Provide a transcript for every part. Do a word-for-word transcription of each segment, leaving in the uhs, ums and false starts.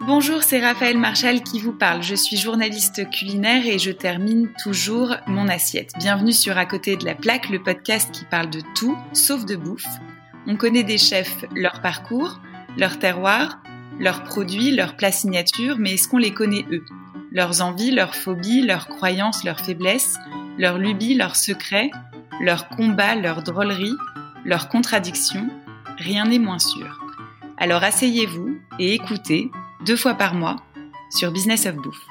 Bonjour, c'est Raphaël Marchal qui vous parle. Je suis journaliste culinaire et je termine toujours mon assiette. Bienvenue sur À côté de la plaque, le podcast qui parle de tout, sauf de bouffe. On connaît des chefs, leur parcours, leur terroir, leurs produits, leurs plats signature, mais est-ce qu'on les connaît eux ? Leurs envies, leurs phobies, leurs croyances, leurs faiblesses, leurs lubies, leurs secrets, leurs combats, leurs drôleries, leurs contradictions, rien n'est moins sûr. Alors asseyez-vous et écoutez, deux fois par mois, sur Business of Bouffe.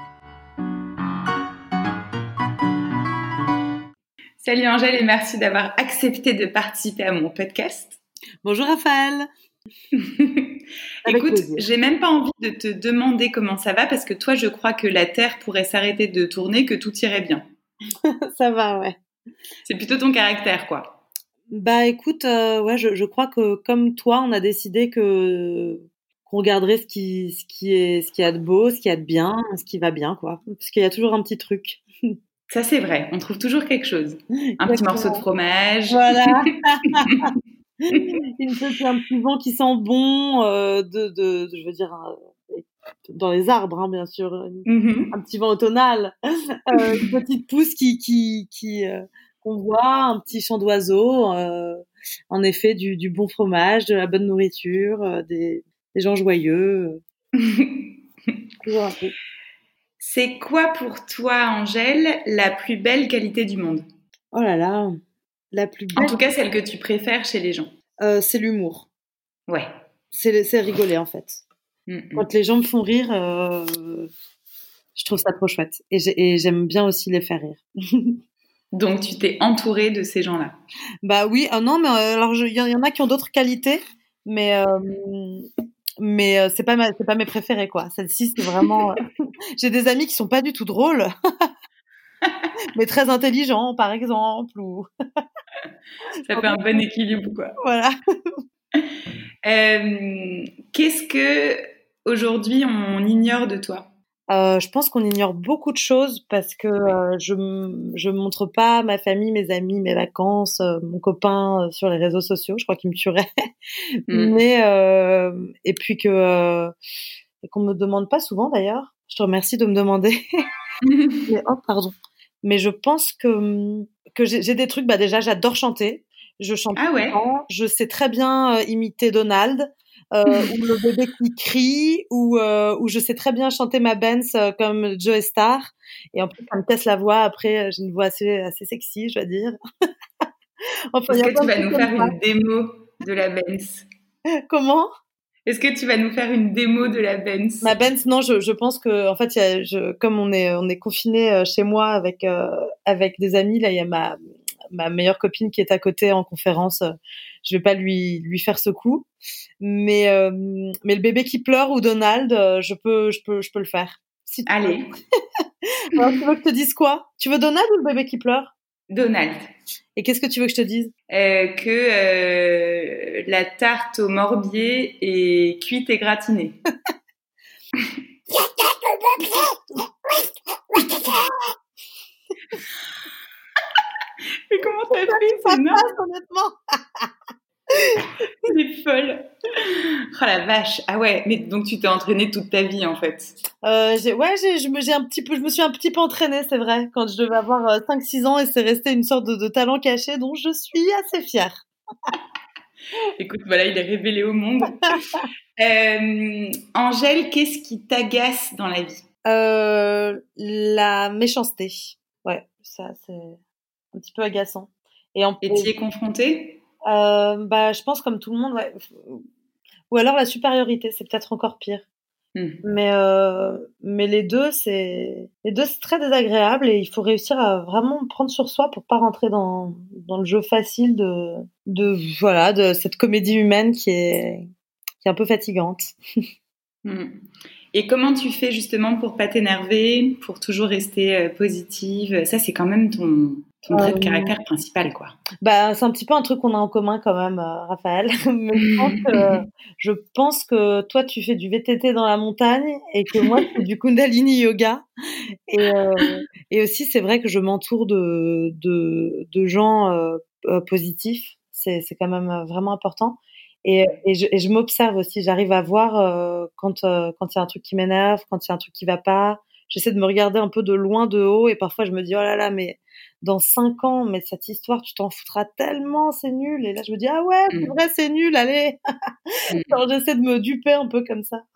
Salut Angèle et merci d'avoir accepté de participer à mon podcast. Bonjour Raphaël. Écoute, plaisir. J'ai même pas envie de te demander comment ça va parce que toi, je crois que la Terre pourrait s'arrêter de tourner, que tout irait bien. Ça va, ouais. C'est plutôt ton caractère, quoi. Bah écoute, euh, ouais, je, je crois que comme toi, on a décidé que qu'on regarderait ce qui, ce qui est, ce qu'il y a de beau, ce qu'il y a de bien, ce qui va bien, quoi. Parce qu'il y a toujours un petit truc. Ça c'est vrai, on trouve toujours quelque chose. Un Exactement. Petit morceau de fromage. Voilà. Une petite, un petit vent qui sent bon, euh, de, de, de, je veux dire, euh, dans les arbres, hein, bien sûr. Mm-hmm. Un petit vent automnal. Euh, une petite pousse qui, qui, qui. Euh, qu'on voit, un petit chant d'oiseaux, euh, en effet du, du bon fromage, de la bonne nourriture, euh, des, des gens joyeux. C'est quoi pour toi, Angèle, la plus belle qualité du monde ? Oh là là, la plus belle. En tout cas, celle que tu préfères chez les gens. Euh, c'est l'humour. Ouais. C'est, c'est rigoler en fait. Mm-mm. Quand les gens me font rire, euh, je trouve ça trop chouette. Et, j'ai, et j'aime bien aussi les faire rire. Donc, tu t'es entourée de ces gens-là. Bah oui, ah non, mais euh, alors il y, y en a qui ont d'autres qualités, mais euh, mais euh, c'est pas ma, c'est pas mes préférés quoi. Celle-ci, c'est vraiment. J'ai des amis qui sont pas du tout drôles, mais très intelligents, par exemple, ou. Ça fait un bon équilibre, quoi. Voilà. euh, qu'est-ce que aujourd'hui on ignore de toi ? Euh, je pense qu'on ignore beaucoup de choses parce que euh, je je montre pas ma famille, mes amis, mes vacances, euh, mon copain euh, sur les réseaux sociaux. Je crois qu'il me tuerait. Mm. Mais euh, et puis que euh, et qu'on me demande pas souvent d'ailleurs. Je te remercie de me demander. Mais oh pardon. Mais je pense que que j'ai, j'ai des trucs. Bah déjà, j'adore chanter. Je chante. Ah ouais. Souvent. Je sais très bien euh, imiter Donald. Euh, ou le bébé qui crie, ou euh, ou je sais très bien chanter ma Benz euh, comme Joe Star. Et en plus, ça me casse la voix. Après, j'ai une voix assez assez sexy, je dois dire. Enfin, Est-ce que tu vas nous faire ça. Une démo de la Benz ? Comment ? Est-ce que tu vas nous faire une démo de la Benz ? Ma Benz, non, je, je pense que en fait, y a, je, comme on est on est confiné chez moi avec euh, avec des amis, là, il y a ma ma meilleure copine qui est à côté en conférence. Je vais pas lui lui faire ce coup, mais euh, mais le bébé qui pleure ou Donald, je peux je peux je peux le faire. Si tu Allez. Veux. Alors, tu veux que je te dise quoi ? Tu veux Donald ou le bébé qui pleure ? Donald. Et qu'est-ce que tu veux que je te dise ? euh, Que euh, la tarte au morbier est cuite et gratinée. Mais comment t'as fait ? C'est énorme, honnêtement. C'est folle. Oh la vache. Ah ouais, mais donc tu t'es entraînée toute ta vie en fait. Euh, j'ai, ouais, j'ai, je me, j'ai un petit peu, je me suis un petit peu entraînée, c'est vrai, quand je devais avoir euh, cinq six ans et c'est resté une sorte de, de talent caché dont je suis assez fière. Écoute, voilà, il est révélé au monde. euh, Angèle, qu'est-ce qui t'agace dans la vie ? euh, La méchanceté. Ouais, ça c'est un petit peu agaçant. Et, en... et t'y es confrontée ? euh, Bah, je pense comme tout le monde, ouais. Ou alors la supériorité, c'est peut-être encore pire. Mmh. Mais euh, mais les deux c'est les deux c'est très désagréable et il faut réussir à vraiment prendre sur soi pour pas rentrer dans dans le jeu facile de de voilà de cette comédie humaine qui est qui est un peu fatigante. Mmh. Et comment tu fais justement pour pas t'énerver, pour toujours rester euh, positive ? Ça c'est quand même ton ton trait de caractère principal, quoi. Bah, c'est un petit peu un truc qu'on a en commun quand même, euh, Raphaël. Mais je pense que, je pense que toi, tu fais du V T T dans la montagne et que moi, je fais du Kundalini Yoga. Et, euh, et aussi, c'est vrai que je m'entoure de, de, de gens euh, positifs. C'est, c'est quand même vraiment important. Et, et je, et je m'observe aussi. J'arrive à voir euh, quand euh, quand il y a un truc qui m'énerve, quand il y a un truc qui va pas. J'essaie de me regarder un peu de loin, de haut, et parfois je me dis oh là là, mais dans cinq ans, mais cette histoire, tu t'en foutras tellement, c'est nul. Et là, je me dis ah ouais, c'est Mm. vrai, c'est nul, allez. Mm. Alors, j'essaie de me duper un peu comme ça.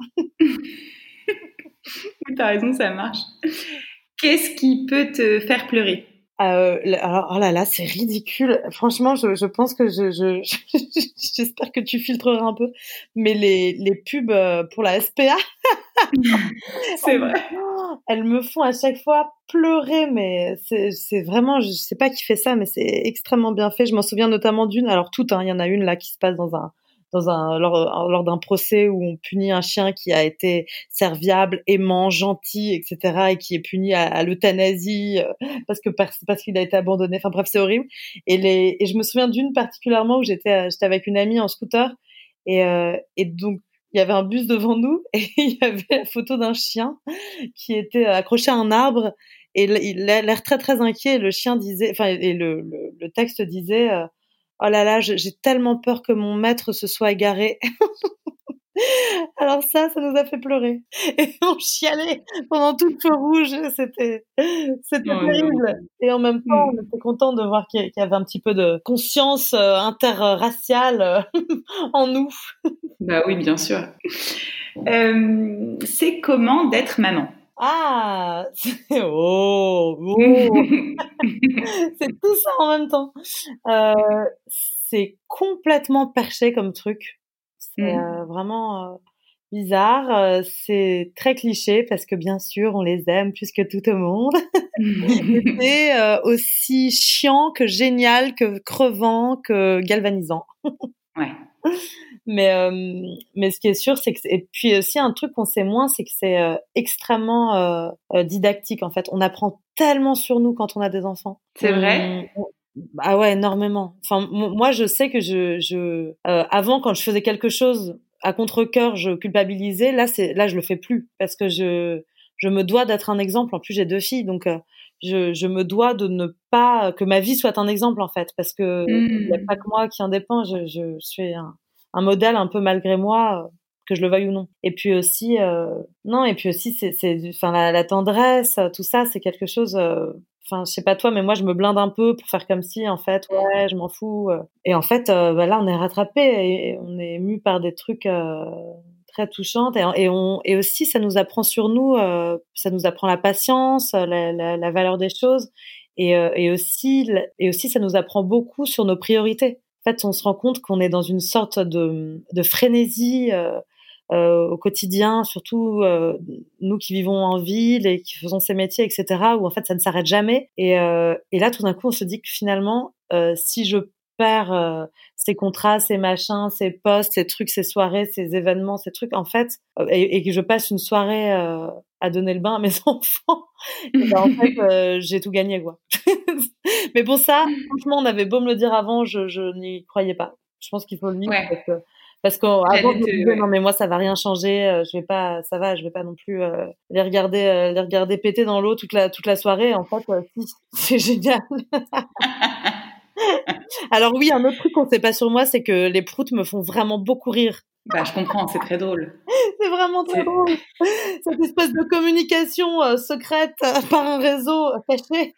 T'as raison, ça marche. Qu'est-ce qui peut te faire pleurer? Euh, alors, oh là là, c'est ridicule. Franchement, je, je pense que je, je, j'espère que tu filtreras un peu. Mais les, les pubs pour la S P A, C'est vrai. elles me font à chaque fois pleurer. Mais c'est, c'est vraiment, je sais pas qui fait ça, mais c'est extrêmement bien fait. Je m'en souviens notamment d'une. Alors toutes, hein, il y en a une là qui se passe dans un dans un lors, lors d'un procès où on punit un chien qui a été serviable, aimant, gentil, et cetera, et qui est puni à, à l'euthanasie euh, parce que parce, parce qu'il a été abandonné. Enfin bref, c'est horrible. Et les et je me souviens d'une particulièrement où j'étais j'étais avec une amie en scooter et euh, et donc il y avait un bus devant nous et il y avait la photo d'un chien qui était accroché à un arbre et il a l'air très très inquiet. Et le chien disait, enfin et le le, le texte disait euh, oh là là, j'ai tellement peur que mon maître se soit égaré. Alors ça, ça nous a fait pleurer. Et on chialait pendant tout le feu rouge. C'était, c'était Oh terrible. non. Et en même temps, on Mm. était content de voir qu'il y avait un petit peu de conscience euh, interraciale euh, en nous. Bah oui, bien sûr. Euh, c'est comment d'être maman? Ah, c'est, oh, oh, c'est tout ça en même temps. Euh, c'est complètement perché comme truc. C'est Mm. euh, vraiment euh, bizarre. Euh, c'est très cliché parce que bien sûr, on les aime plus que tout au monde. Et c'est euh, aussi chiant que génial, que crevant, que galvanisant. Ouais. Mais euh, mais ce qui est sûr, c'est que et puis aussi un truc qu'on sait moins, c'est que c'est euh, extrêmement euh, euh, didactique en fait. On apprend tellement sur nous quand on a des enfants. C'est On, vrai? on- ah ouais, énormément. Enfin, m- moi, je sais que je, je euh, avant, quand je faisais quelque chose à contre-cœur, je culpabilisais. Là, c'est là, je le fais plus parce que je je me dois d'être un exemple. En plus, j'ai deux filles, donc euh, je je me dois de ne pas que ma vie soit un exemple en fait, parce que il y a pas que Mm. moi qui en dépend. Je je suis un un modèle un peu malgré moi, euh, que je le veuille ou non. Et puis aussi, euh, non, et puis aussi, c'est, c'est, enfin, la, la tendresse, euh, tout ça, c'est quelque chose. euh, Enfin, je sais pas toi, mais moi, je me blinde un peu pour faire comme si, en fait, ouais, je m'en fous. euh. Et en fait, euh, bah là, on est rattrapé et, et on est ému par des trucs euh, très touchants. Et, et, on, et aussi, ça nous apprend sur nous, euh, ça nous apprend la patience, la, la, la valeur des choses. Et, euh, et aussi, et aussi, ça nous apprend beaucoup sur nos priorités. En fait, on se rend compte qu'on est dans une sorte de, de frénésie euh, euh, au quotidien, surtout euh, nous qui vivons en ville et qui faisons ces métiers, et cetera, où en fait ça ne s'arrête jamais. Et, euh, et là, tout d'un coup, on se dit que finalement, euh, si je perds euh, ces contrats, ces machins, ces postes, ces trucs, ces soirées, ces événements, ces trucs, en fait, euh, et, et que je passe une soirée euh, à donner le bain à mes enfants, et ben en fait, euh, j'ai tout gagné, quoi. Mais pour ça, franchement, on avait beau me le dire avant, je, je n'y croyais pas. Je pense qu'il faut le vivre Ouais. parce que parce qu'avant J'allais je me te, disais non ouais. mais moi ça va rien changer, euh, je vais pas, ça va, je vais pas non plus euh, les regarder euh, les regarder péter dans l'eau toute la toute la soirée. En fait, euh, si, c'est génial. Alors oui, un autre truc qu'on sait pas sur moi, c'est que les proutes me font vraiment beaucoup rire. Bah, je comprends, c'est très drôle. C'est vraiment très C'est... drôle. Cette espèce de communication euh, secrète euh, par un réseau euh, caché.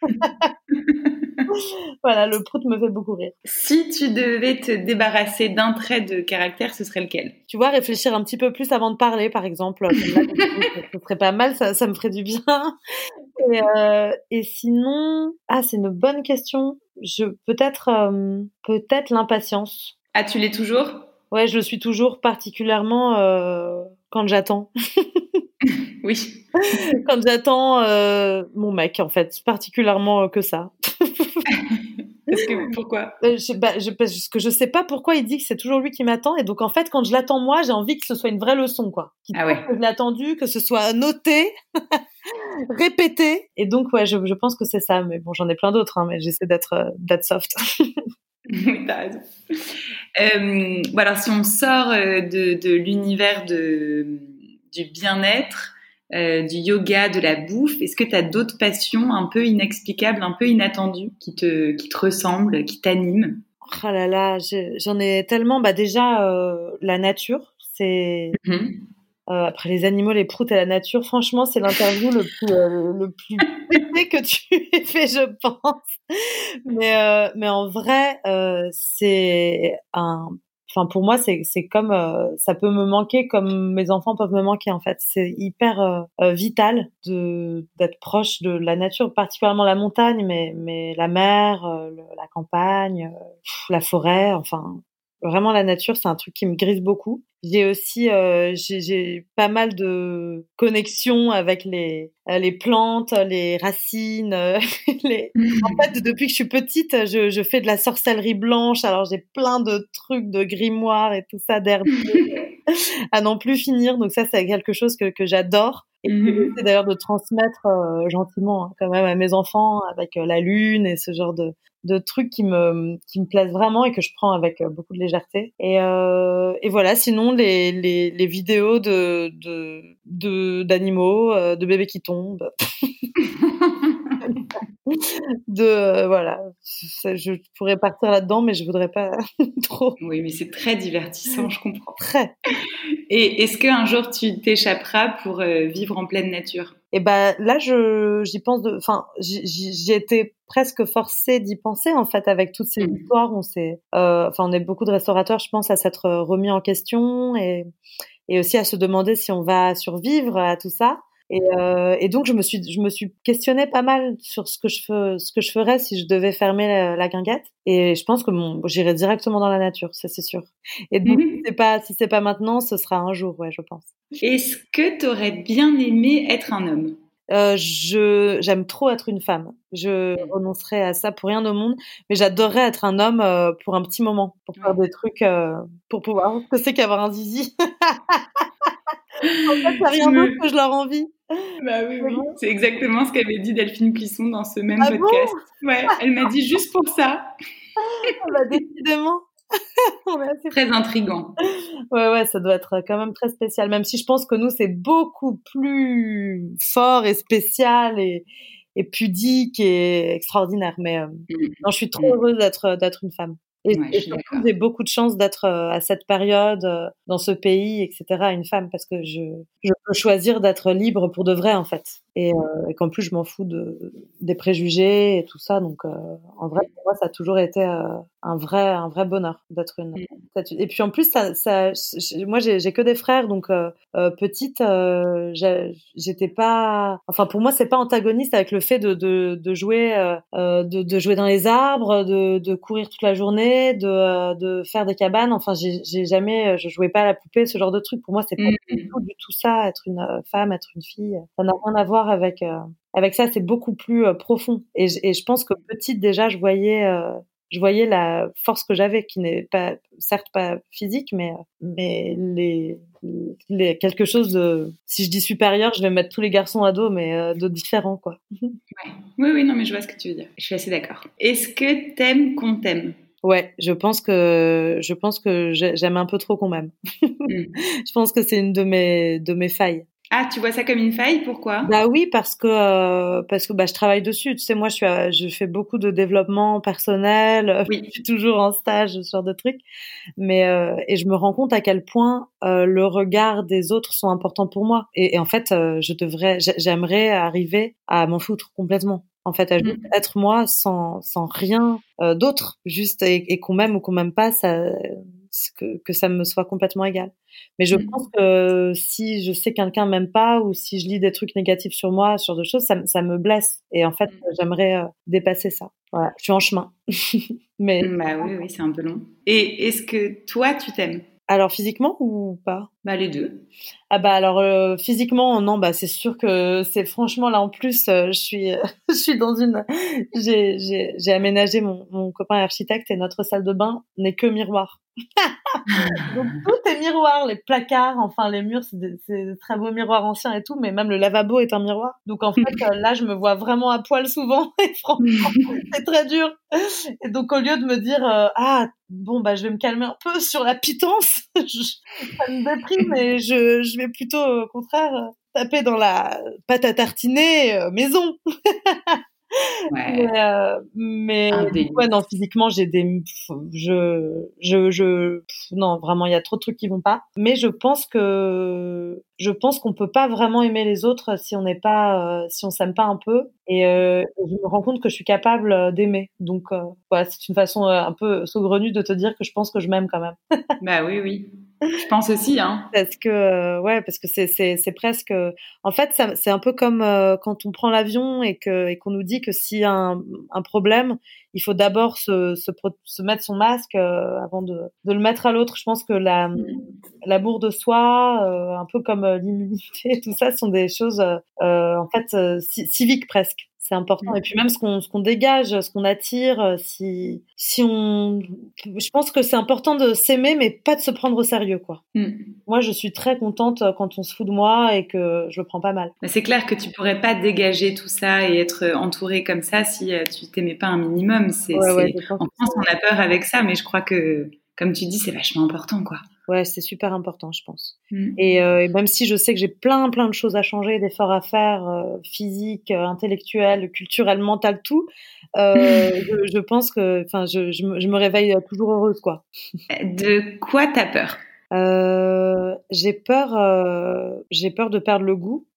Voilà, le prout me fait beaucoup rire. Si tu devais te débarrasser d'un trait de caractère, ce serait lequel? Tu vois, réfléchir un petit peu plus avant de parler, par exemple, comme là, ce serait pas mal, ça, ça me ferait du bien. Et, euh, et sinon, ah, c'est une bonne question. Je peut-être, euh, peut-être l'impatience. Ah, tu l'es toujours? Ouais, je le suis toujours, particulièrement euh, quand j'attends. Oui. Quand j'attends euh, mon mec, en fait, particulièrement euh, que ça. Parce que, pourquoi? Euh, je, bah, je, parce que je sais pas pourquoi il dit que c'est toujours lui qui m'attend, et donc en fait, quand je l'attends moi, j'ai envie que ce soit une vraie leçon, quoi. Qu'il Ah sache ouais. que je l'ai attendu, que ce soit noté, répété. Et donc, ouais, je, je pense que c'est ça. Mais bon, j'en ai plein d'autres, hein, mais j'essaie d'être, euh, d'être soft. Oui, t'as raison. Euh, bon, alors, si on sort euh, de, de l'univers de, du bien-être, euh, du yoga, de la bouffe, est-ce que tu as d'autres passions un peu inexplicables, un peu inattendues, qui te, qui te ressemblent, qui t'animent? Oh là là, j'ai- j'en ai tellement. Bah déjà, euh, la nature, c'est Mhm. euh, après les animaux, les proutes et la nature. Franchement, c'est l'interview le plus euh, le plus pété que tu aies fait, je pense. Mais euh, mais en vrai, euh, c'est un. Enfin, pour moi, c'est c'est comme euh, ça peut me manquer comme mes enfants peuvent me manquer en fait. C'est hyper euh, euh, vital de d'être proche de la nature, particulièrement la montagne, mais mais la mer, euh, le- la campagne, euh, pff, la forêt. Enfin, vraiment la nature, c'est un truc qui me grise beaucoup. J'ai aussi euh, j'ai j'ai pas mal de connexions avec les euh, les plantes, les racines, euh, les en fait, depuis que je suis petite, je, je fais de la sorcellerie blanche. Alors, j'ai plein de trucs, de grimoires et tout ça, d'herbe à n'en plus finir. Donc ça, c'est quelque chose que, que j'adore. Et que Mhm. j'essaie d'ailleurs de transmettre euh, gentiment hein, quand même à mes enfants avec euh, la lune et ce genre de, de trucs qui me, qui me plaisent vraiment et que je prends avec euh, beaucoup de légèreté. Et, euh, et voilà, sinon les, les, les vidéos de, de, de, d'animaux, euh, de bébés qui tombent. De euh, voilà, c'est- je pourrais partir là-dedans, mais je voudrais pas trop. Oui, mais c'est très divertissant, je comprends. Très. Et est-ce qu'un jour tu t'échapperas pour euh, vivre en pleine nature? Et ben là, je j'y pense de, enfin, j'y j'y- j'y étais presque forcée d'y penser en fait avec toutes ces Mhm. histoires. On s'est, euh, enfin, on est beaucoup de restaurateurs, je pense, à s'être remis en question et et aussi à se demander si on va survivre à tout ça. Et, euh, et donc je me suis je me suis questionnée pas mal sur ce que je fais, ce que je ferais si je devais fermer la, la guinguette. Et je pense que mon j'irais directement dans la nature, ça c'est sûr. Et donc si Mhm. c'est pas si c'est pas maintenant, ce sera un jour, ouais, je pense. Est-ce que tu aurais bien aimé être un homme? Euh, je j'aime trop être une femme. Je Mhm. renoncerais à ça pour rien au monde, mais j'adorerais être un homme euh, pour un petit moment, pour faire Ouais. des trucs, euh, pour pouvoir. Ce que c'est qu'avoir un zizi. En fait, y a Tu rien d'autre que me... je leur envie. Bah oui, Mais oui. bon. C'est exactement ce qu'avait dit Delphine Plisson dans ce même Ah podcast. bon? Ouais, elle m'a dit juste pour ça. Ah bah décidément, on est assez. Très intriguant. Ouais, ouais, ça doit être quand même très spécial. Même si je pense que nous, c'est beaucoup plus fort et spécial et, et pudique et extraordinaire. Mais euh, Mhm. non, je suis trop Mhm. heureuse d'être d'être une femme. Et, Ouais, je et suis surtout, d'accord. j'ai beaucoup de chance d'être euh, à cette période, euh, dans ce pays, et cetera, une femme, parce que je, je peux choisir d'être libre pour de vrai, en fait. Et, euh, et qu'en plus, je m'en fous de, des préjugés et tout ça. Donc, euh, en vrai, pour moi, ça a toujours été euh, un vrai, un vrai bonheur d'être une. Mhm. Et puis en plus, ça, ça, moi, j'ai j'ai que des frères, donc euh, euh, petite, euh, j'ai- j'étais pas. Enfin, pour moi, c'est pas antagoniste avec le fait de de, de jouer, euh, euh, de, de jouer dans les arbres, de, de courir toute la journée, de euh, de faire des cabanes. Enfin, j'ai j'ai jamais, je jouais pas à la poupée, ce genre de truc. Pour moi, c'est pas du Mhm. tout, du tout ça. Être une euh, femme, être une fille, ça n'a rien à voir avec. Euh, avec ça, c'est beaucoup plus euh, profond. Et, je- et je pense que petite déjà, je voyais. Euh, je voyais la force que j'avais, qui n'est pas, certes pas physique, mais, mais les, les, quelque chose de, si je dis supérieur, je vais mettre tous les garçons à dos, mais euh, de différent, quoi. Ouais. Oui, oui, non, mais je vois ce que tu veux dire. Je suis assez d'accord. Est-ce que t'aimes qu'on t'aime? Ouais, je pense que, je pense que j'ai- j'aime un peu trop qu'on m'aime. Mhm. Je pense que c'est une de mes, de mes failles. Ah, tu vois ça comme une faille? Pourquoi? Bah oui, parce que euh, parce que bah je travaille dessus. Tu sais, moi je suis à- je fais beaucoup de développement personnel. Je Oui. suis toujours en stage, ce genre de trucs. Mais euh, et je me rends compte à quel point euh, le regard des autres sont importants pour moi. Et, et en fait, euh, je devrais, j'ai- j'aimerais arriver à m'en foutre complètement. En fait, à juste Mhm. être moi sans sans rien euh, d'autre, juste et, et qu'on m'aime ou qu'on m'aime pas, ça que que ça me soit complètement égal. Mais je pense Mhm. que si je sais que quelqu'un m'aime pas ou si je lis des trucs négatifs sur moi, sur d'autres choses, ça, me- ça me blesse. Et en fait, j'aimerais euh, dépasser ça. Voilà, je suis en chemin. Mais Bah oui, oui, c'est un peu long. Et est-ce que toi, tu t'aimes? alors physiquement ou pas? Bah les deux. Ah bah alors euh, physiquement non bah c'est sûr que c'est franchement là en plus euh, je suis euh, je suis dans une j'ai j'ai j'ai aménagé mon mon copain est architecte et notre salle de bain n'est que miroir. Donc tout est miroir, les placards, enfin les murs, c'est des, c'est des très beaux miroirs anciens et tout, mais même le lavabo est un miroir. Donc en fait euh, là je me vois vraiment à poil souvent et franchement c'est très dur. Et donc au lieu de me dire euh, ah bon bah je vais me calmer un peu sur la pitance, je, ça me déprime et je je vais plutôt au contraire euh, taper dans la pâte à tartiner euh, maison. Ouais. Mais, euh, mais Un délit. ouais, non, physiquement, j'ai des, je, je, je, non, vraiment, il y a trop de trucs qui vont pas. Mais je pense que, je pense qu'on peut pas vraiment aimer les autres si on n'est pas, euh, si on s'aime pas un peu. Et euh, je me rends compte que je suis capable d'aimer. Donc, euh, voilà, c'est une façon euh, un peu saugrenue de te dire que je pense que je m'aime quand même. Bah oui, oui. Je pense aussi, hein. Parce que euh, ouais, parce que c'est c'est c'est presque. En fait, ça, c'est un peu comme euh, quand on prend l'avion et que et qu'on nous dit que s'il y a un, un problème, il faut d'abord se se, pro- se mettre son masque euh, avant de de le mettre à l'autre. Je pense que la l'amour de soi, euh, un peu comme euh, l'immunité, tout ça sont des choses euh, euh, en fait euh, ci- civiques presque. C'est important. Et puis même ce qu'on ce qu'on dégage, ce qu'on attire, euh, si si on, je pense que c'est important de s'aimer, mais pas de se prendre au sérieux, quoi. Mm. Moi, je suis très contente euh, quand on se fout de moi et que je le prends pas mal. Mais c'est clair que tu pourrais pas dégager tout ça et être entouré comme ça si euh, tu t'aimais pas un minimum. C'est, Ouais, ouais, c'est... je pense En que France, c'est, on a peur avec ça, mais je crois que, comme tu dis, c'est vachement important, quoi. ouais, c'est super important, je pense. Mm. Et, euh, et même si je sais que j'ai plein, plein de choses à changer, d'efforts à faire, euh, physique, euh, intellectuel, culturel, mental, tout, euh, je, je pense que, enfin, je, je, me, je me réveille toujours heureuse, quoi. De quoi t'as peur? Euh, j'ai peur, euh, j'ai peur de perdre le goût.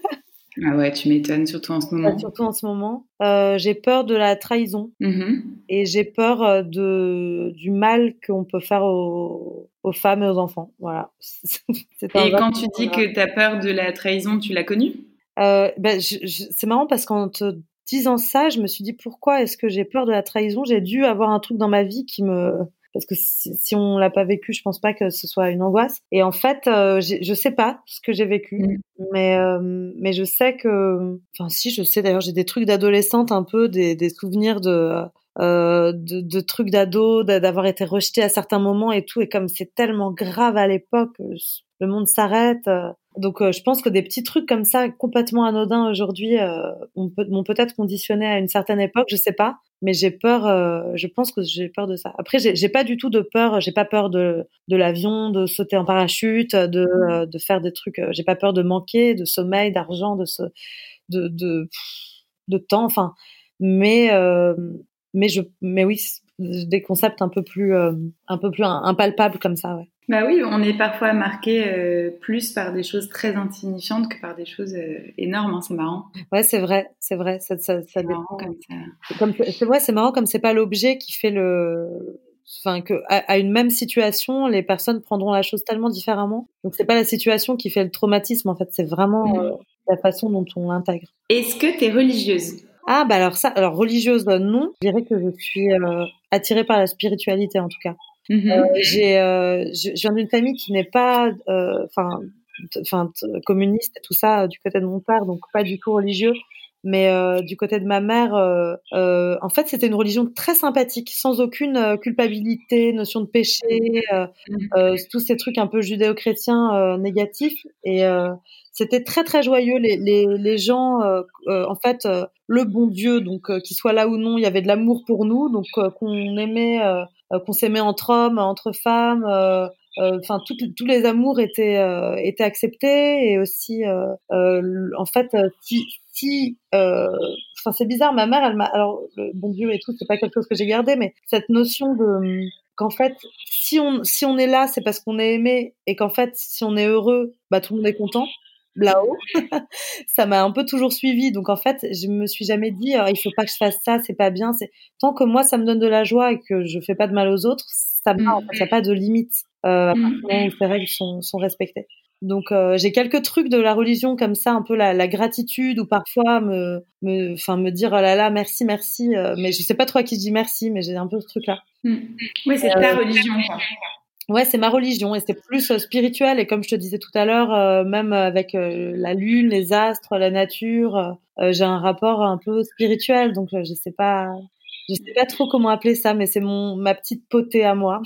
Ah ouais, tu m'étonnes, surtout en ce Euh, moment. surtout en ce moment. Euh, j'ai peur de la trahison Mhm. et j'ai peur euh, de du mal qu'on peut faire aux, aux femmes et aux enfants. Voilà. C'est un Et vaste quand tu dis programme. que t'as peur de la trahison, tu l'as connue? Euh, ben, je- je- c'est marrant parce qu'en te disant ça, je me suis dit pourquoi est-ce que j'ai peur de la trahison? J'ai dû avoir un truc dans ma vie qui me, parce que si, si on l'a pas vécu, je pense pas que ce soit une angoisse. Et en fait, euh, j'ai- je sais pas ce que j'ai vécu, Mm. mais euh, mais je sais que, enfin si, je sais d'ailleurs, j'ai des trucs d'adolescente un peu, des, des souvenirs de euh, de, de trucs d'ado, d'a- d'avoir été rejetée à certains moments et tout. Et comme c'est tellement grave à l'époque, le monde s'arrête. euh, donc, euh, je pense que des petits trucs comme ça, complètement anodins aujourd'hui, euh, on peut, m'ont peut-être conditionné à une certaine époque, je sais pas, mais j'ai peur. Euh, je pense que j'ai peur de ça. Après, j'ai, j'ai pas du tout de peur. J'ai pas peur de de l'avion, de sauter en parachute, de euh, de faire des trucs. euh, J'ai pas peur de manquer, de sommeil, d'argent, de se, de de de temps. Enfin, mais euh, mais je, mais oui, c'est des concepts un peu plus euh, un peu plus impalpables comme ça, ouais. Bah oui, on est parfois marqué euh, plus par des choses très insignifiantes que par des choses euh, énormes, hein, c'est marrant. Ouais, c'est vrai, c'est vrai, ça, ça, ça C'est marrant dépend. comme ça. Comme c'est c'est vrai, c'est marrant comme c'est pas l'objet qui fait le, enfin que à, à une même situation, les personnes prendront la chose tellement différemment. Donc c'est pas la situation qui fait le traumatisme en fait, c'est vraiment euh, Mm. la façon dont on l'intègre. Est-ce que t'es religieuse? Ah bah alors ça, alors religieuse euh, non, je dirais que je suis euh, attirée par la spiritualité en tout cas. Mhm. J'ai, euh, je, je viens d'une famille qui n'est pas, euh, enfin, t- enfin t- communiste et tout ça euh, du côté de mon père, donc pas du tout religieux. Mais euh, du côté de ma mère, euh, euh, en fait, c'était une religion très sympathique, sans aucune euh, culpabilité, notion de péché, euh, euh, tous ces trucs un peu judéo-chrétiens euh, négatifs. Et euh, c'était très très joyeux. Les les, les gens, euh, euh, en fait, euh, le bon Dieu, donc euh, qu'il soit là ou non, il y avait de l'amour pour nous, donc euh, qu'on aimait. Euh, euh, qu'on s'aimait entre hommes, entre femmes, euh, euh, enfin tous tous les amours étaient euh, étaient acceptés et aussi euh, euh, en fait euh, si si euh, enfin c'est bizarre, ma mère elle m'a, alors le bon Dieu et tout c'est pas quelque chose que j'ai gardé, mais cette notion de qu'en fait si on si on est là c'est parce qu'on est aimé et qu'en fait si on est heureux bah tout le monde est content là-haut. Ça m'a un peu toujours suivi. Donc en fait, je me suis jamais dit euh, il faut pas que je fasse ça, c'est pas bien. C'est tant que moi ça me donne de la joie et que je fais pas de mal aux autres, ça me va. En fait, il y a pas de limite euh, à partir du moment où ces règles sont, sont respectées. Donc euh, j'ai quelques trucs de la religion comme ça, un peu la, la gratitude ou parfois me, me, enfin me dire oh là là merci merci, euh, mais je sais pas trop à qui je dis merci, mais j'ai un peu ce truc là. Mm. Oui, c'est ta religion, quoi. Ouais, c'est ma religion et c'est plus euh, spirituel et comme je te disais tout à l'heure, euh, même avec euh, la lune, les astres, la nature, euh, euh, j'ai un rapport un peu spirituel donc euh, je sais pas, je sais pas trop comment appeler ça, mais c'est mon ma petite potée à moi.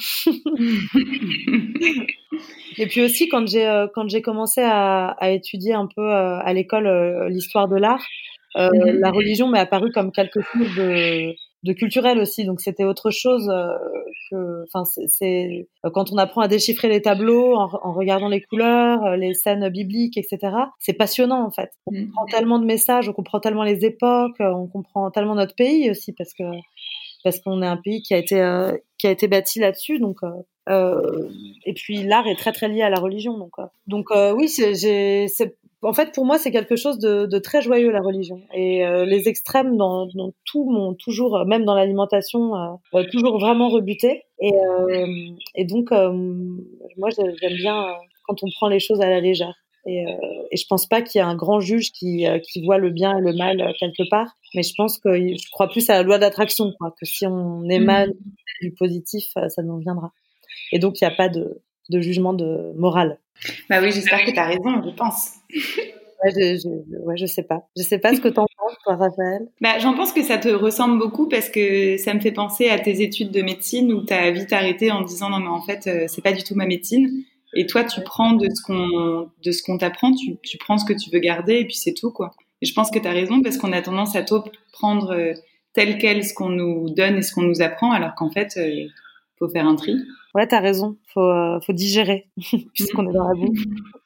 Et puis aussi quand j'ai euh, quand j'ai commencé à, à étudier un peu euh, à l'école euh, l'histoire de l'art, euh, la Mhm. religion m'est apparue comme quelque chose de de culturel aussi. Donc c'était autre chose euh, que, enfin c'est, c'est quand on apprend à déchiffrer les tableaux en, en regardant les couleurs, euh, les scènes bibliques, et cetera. C'est passionnant en fait. On Mm. comprend tellement de messages, on comprend tellement les époques, on comprend tellement notre pays aussi parce que parce qu'on est un pays qui a été euh, qui a été bâti là-dessus. Donc euh, euh, et puis l'art est très très lié à la religion. Donc euh, donc euh, oui, c'est, j'ai c'est en fait, pour moi, c'est quelque chose de, de très joyeux, la religion. Et euh, les extrêmes dans, dans tout m'ont toujours, même dans l'alimentation, euh, toujours vraiment rebuté. Et, euh, et donc, euh, moi, j'aime bien euh, quand on prend les choses à la légère. Et, euh, et je pense pas qu'il y ait un grand juge qui, euh, qui voit le bien et le mal euh, quelque part. Mais je pense que je crois plus à la loi d'attraction, quoi, que si on émane Mm. du positif, euh, ça nous viendra. Et donc, il n'y a pas de, de jugement de morale. Bah oui, j'espère que tu as raison, je pense. Ouais, je, je, ouais, je sais pas. Je sais pas ce que t'en penses, toi, Raphaël. Bah, j'en pense que ça te ressemble beaucoup parce que ça me fait penser à tes études de médecine où tu as vite arrêté en disant non mais en fait euh, c'est pas du tout ma médecine. Et toi tu prends de ce qu'on de ce qu'on t'apprend, tu, tu prends ce que tu veux garder et puis c'est tout quoi. Et je pense que tu as raison parce qu'on a tendance à trop prendre euh, tel quel ce qu'on nous donne et ce qu'on nous apprend alors qu'en fait euh, faut faire un tri. Ouais, t'as raison. Faut, euh, faut digérer puisqu'on est dans la bouffe.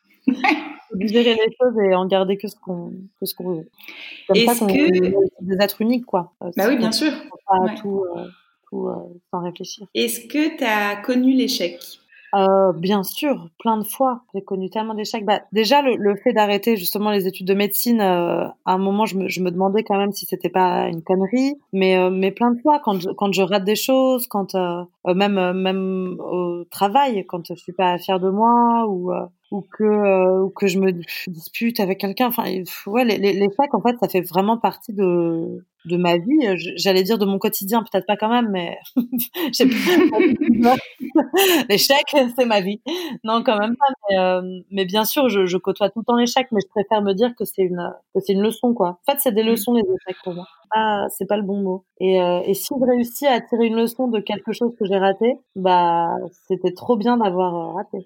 Faut digérer les choses et en garder que ce qu'on, que ce qu'on veut. Comme ça Est-ce qu'on que est des êtres uniques, quoi. Euh, bah si oui on bien sûr. peut pas Ouais. tout, euh, tout euh, sans réfléchir. Est-ce que tu as connu l'échec? Euh, bien sûr, plein de fois. J'ai connu tellement d'échecs. Bah, déjà, le, le fait d'arrêter justement les études de médecine, euh, à un moment, je me, je me demandais quand même si c'était pas une connerie. Mais, euh, mais plein de fois, quand je, quand je rate des choses, quand euh, euh, même, euh, même au travail, quand je suis pas fière de moi ou euh, ou que euh, ou que je me dispute avec quelqu'un. Enfin, ouais, les, les, l'échec, en fait, ça fait vraiment partie de de ma vie. J'allais dire de mon quotidien, peut-être pas quand même, mais j'ai pas. L'échec, c'est ma vie. Non, quand même pas. Mais, euh, mais bien sûr, je, je côtoie tout le temps l'échec, mais je préfère me dire que c'est une que c'est une leçon, quoi. En fait, c'est des leçons les échecs pour moi. Ah, c'est pas le bon mot. Et, euh, et si je réussis à tirer une leçon de quelque chose que j'ai raté, bah c'était trop bien d'avoir euh, raté.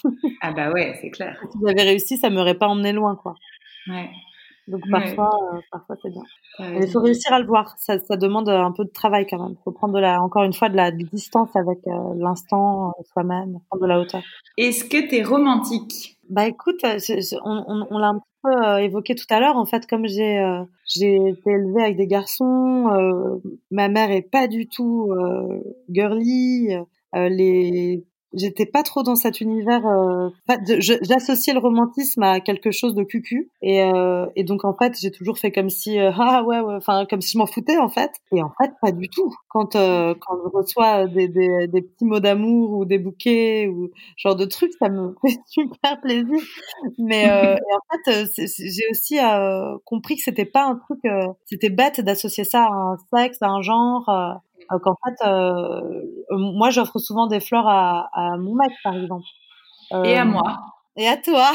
Ah bah ouais, c'est clair. Si j'avais réussi, ça m'aurait pas emmené loin, quoi. Ouais. Donc Ouais. parfois, euh, parfois c'est bien. T'as Mais il faut raison. réussir à le voir. Ça, ça demande un peu de travail quand même. Il faut prendre de la, encore une fois, de la distance avec euh, l'instant, euh, soi-même, prendre de la hauteur. Est-ce que t'es romantique? Bah écoute, euh, je- je- on, on, on l'a un petit peu euh, évoqué tout à l'heure. En fait, comme j'ai euh, j'ai été élevée avec des garçons, euh, ma mère est pas du tout euh, girly. Euh, les J'étais pas trop dans cet univers. Euh... en fait, je- j'associais le romantisme à quelque chose de cucu, et euh, et donc en fait, j'ai toujours fait comme si euh, ah ouais, ouais, enfin comme si je m'en foutais en fait. Et en fait, pas du tout. Quand euh, quand je reçois des, des des petits mots d'amour ou des bouquets ou genre de trucs, ça me fait super plaisir. Mais euh, et en fait, euh, c'est- c'est- j'ai aussi euh, compris que c'était pas un truc, euh, c'était bête d'associer ça à un sexe, à un genre. Euh, euh, qu'en fait, euh, euh, moi, j'offre souvent des fleurs à, à mon mec, par exemple. Et à Euh, moi. et à toi.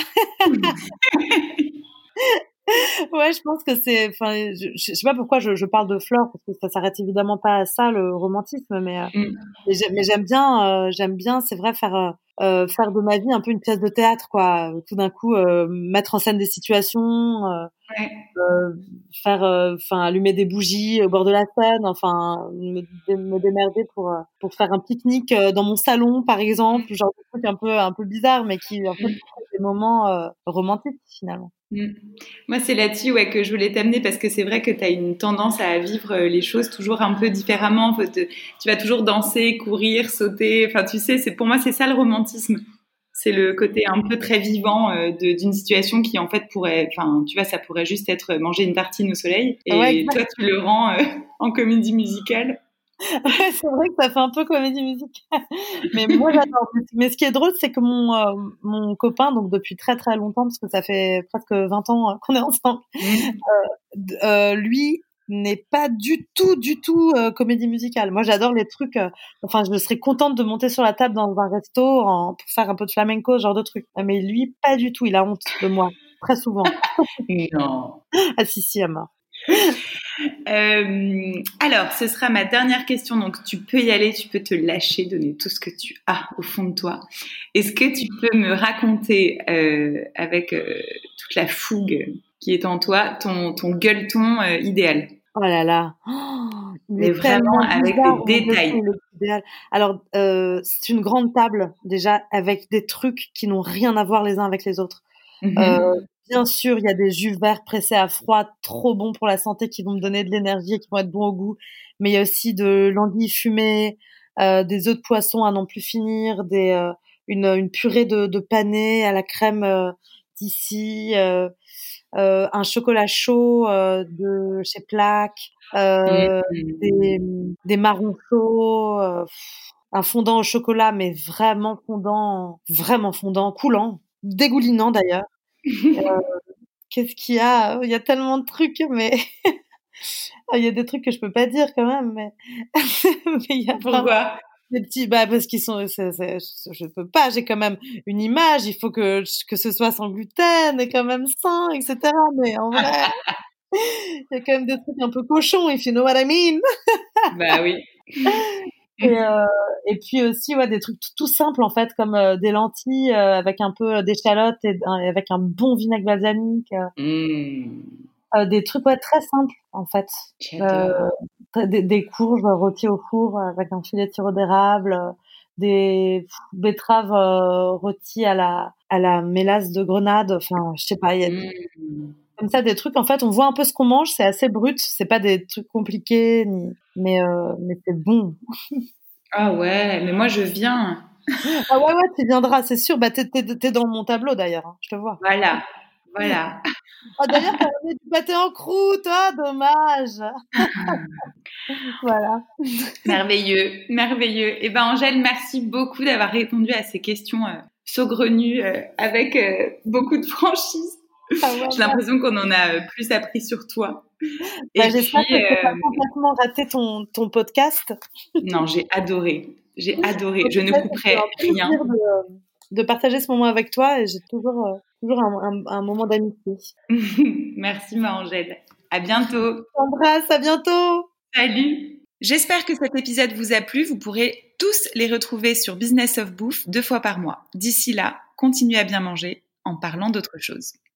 Ouais, je pense que c'est, enfin, je, je sais pas pourquoi je, je parle de fleurs parce que ça s'arrête évidemment pas à ça le romantisme, mais euh, Mm. mais j'aime mais j'aime bien, euh, j'aime bien, c'est vrai, faire euh, euh, faire de ma vie un peu une pièce de théâtre, quoi. Tout d'un coup, euh, mettre en scène des situations, euh, Ouais. euh, faire, euh, enfin, allumer des bougies au bord de la Seine, enfin, me, dé- me démerder pour euh, pour faire un pique-nique euh, dans mon salon, par exemple, genre de trucs un peu un peu bizarres, mais qui en fait Mm. sont des moments euh, romantiques finalement. Mm. Moi, c'est là-dessus ouais, que je voulais t'amener parce que c'est vrai que tu as une tendance à vivre euh, les choses toujours un peu différemment. Faut te- Tu vas toujours danser, courir, sauter. Enfin, tu sais, c'est pour moi, c'est ça le romantisme. C'est le côté un peu très vivant euh, de- d'une situation qui, en fait, pourrait... Enfin, tu vois, ça pourrait juste être manger une tartine au soleil. Ouais, Et toi, tu le rends euh, en comédie musicale. ouais, c'est vrai que ça fait un peu comédie musicale. Mais moi, j'adore. Mais ce qui est drôle, c'est que mon, euh, mon copain, donc depuis très très longtemps, parce que ça fait presque vingt ans euh, qu'on est ensemble, Mm. d- euh, lui n'est pas du tout, du tout euh, comédie musicale. Moi, j'adore les trucs. euh, enfin, je serais contente de monter sur la table dans un resto en, pour faire un peu de flamenco, ce genre de truc. Euh, Mais lui, pas du tout. Il a honte de moi, très souvent. Non. Ah si, si, à mort. Euh, alors, ce sera ma dernière question. Donc, tu peux y aller, tu peux te lâcher, donner tout ce que tu as au fond de toi. Est-ce que tu peux me raconter, euh, avec euh, toute la fougue qui est en toi, ton, ton gueuleton euh, idéal? Oh là là, oh, il Mais est vraiment tellement avec bizarre, des mon dessin, détails. il est idéal. Alors, heu, c'est une grande table déjà avec des trucs qui n'ont rien à voir les uns avec les autres. Heu, Mmh. bien sûr, il y a des jus verts pressés à froid, trop bons pour la santé, qui vont me donner de l'énergie et qui vont être bons au goût. Mais il y a aussi de l'anguille fumée, heu, des œufs de poisson à n'en plus finir, des, heu, une, une purée de de panais à la crème, heu, d'ici, heu heu, un chocolat chaud, heu, de chez Plaque, heu, Mmh. des, mmh, des marrons chauds, heu, un fondant au chocolat, mais vraiment fondant, vraiment fondant, coulant, dégoulinant d'ailleurs. Heu, qu'est-ce qu'il y a? Il y a tellement de trucs, mais il y a des trucs que je peux pas dire quand même, mais mais il y a vraiment Pourquoi? des petits bah, parce qu'ils sont c'est c'est je peux pas, j'ai quand même une image, il faut que que ce soit sans gluten et quand même sain et cetera, mais en vrai, il y a quand même des trucs un peu cochons, if you know what I mean. Bah oui. Et, heu, et puis aussi, ouais, des trucs tout, tout simples en fait, comme euh, des lentilles euh, avec un peu d'échalotes et, et avec un bon vinaigre balsamique, euh, Mmh. euh, des trucs ouais, très simples en fait. Euh, J'adore. des, des courges rôties au four avec un filet de sirop d'érable, euh, des pff, betteraves euh, rôties à la à la mélasse de grenade. Enfin, je sais pas, il y a Mmh. comme ça des trucs. En fait, on voit un peu ce qu'on mange. C'est assez brut. C'est pas des trucs compliqués, ni mais euh, mais c'est bon. Ah ouais, mais moi je viens. Ah ouais, ouais, tu viendras, c'est sûr. Bah, t'es, t'es, t'es dans mon tableau d'ailleurs, hein, je te vois. Voilà, voilà. Ah, d'ailleurs, t'as ramené du pâté en croûte, toi, dommage. Voilà. Merveilleux, merveilleux. Eh ben Angèle, merci beaucoup d'avoir répondu à ces questions euh, saugrenues euh, avec euh, beaucoup de franchise. Ah ouais, J'ai ouais. l'impression qu'on en a euh, plus appris sur toi. Bah, Et j'espère puis, que t'as pas euh, complètement raté ton, ton podcast. non, j'ai adoré. J'ai adoré. En Je tout ne cas, ça fait couperai un rien. plaisir de, de partager ce moment avec toi et j'ai toujours, euh, toujours un, un, un moment d'amitié. Merci ma Angèle. À bientôt. Je t'embrasse, à bientôt. Salut. J'espère que cet épisode vous a plu. Vous pourrez tous les retrouver sur Business of Bouffe deux fois par mois. D'ici là, continuez à bien manger en parlant d'autre chose.